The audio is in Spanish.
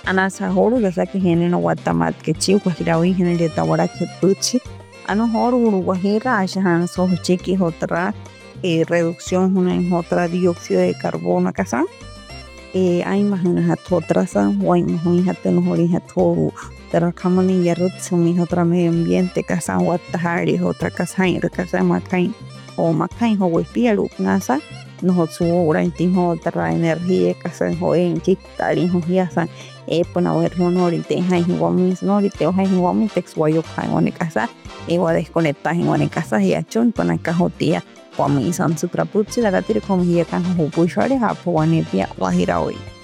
Anasahoro que viene no guatamat que chico hirawi viene de tabora que puchi. Anohoro uruguajira ashan so chiqui otra reducción una en otra dióxido de carbono casa. Hay más una otra san o hay más una no orija todo. Pero como ni ya mi otra medio ambiente casa guatahari otra casa y casa macain o macain o huepialu nasa. Nos subo intimo otra energía casa en chictari hiasan pona ver honorite hay guamis norite o hay guamis texuayo en casa y voy a desconectar en casa y achon pona cajotia guamis san sutrapuchi la gatire como ya kan hupushare hapo wanepia wahira hoy.